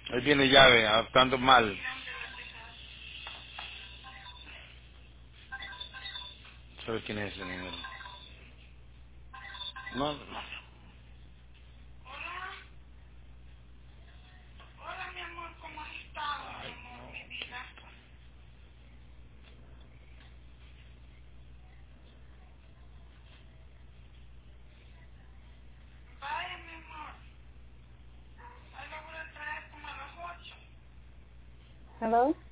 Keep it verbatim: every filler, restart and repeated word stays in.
Ahí viene llave, adaptando mal. ¿Sabe quién es ese número? No, no. Hello.